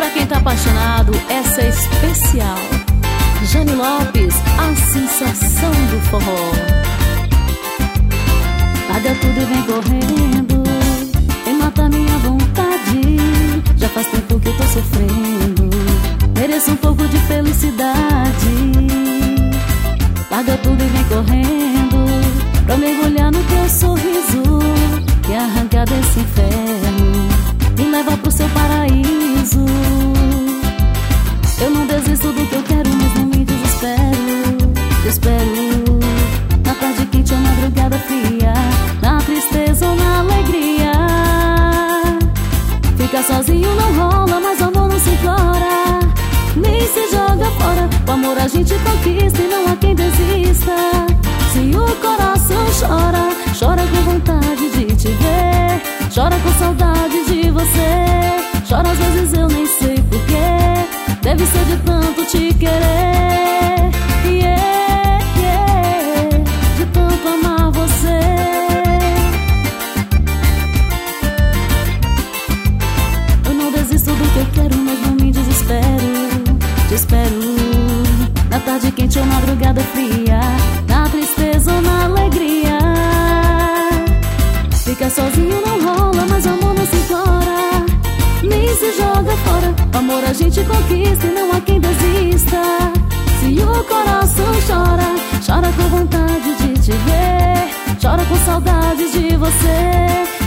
quem tá apaixonado, essa é especial. Jane Lopes, a sensação do forró. Larga tudo e vem correndo, vem matar minha vontade. Já faz tempo que eu tô sofrendo, mereço um pouco de felicidade. Larga tudo e vem correndo, pra mergulhar no teu sorriso e arrancar desse inferno, me leva pro seu paraíso. Eu não desisto do que eu quero, mas não me desespero. Te espero na tarde quente ou madrugada fria, na tristeza ou na alegria. Ficar sozinho não rola, mas o amor não se implora, nem se joga fora. O amor a gente conquista e não há quem desista. Se o coração chora, chora com vontade de te ver, chora com saudade de você. Chora às vezes eu nem sei porquê, deve ser de tanto te querer, yeah, yeah, de tanto amar você. Eu não desisto do que eu quero, mas não me desespero. Te espero na tarde quente ou madrugada fria, na tristeza ou na alegria. Ficar sozinho não rola, mas o amor não se implora, nem se joga fora. O amor a gente conquista e não há quem desista. Se o coração chora, chora com vontade de te ver, chora com saudade de você.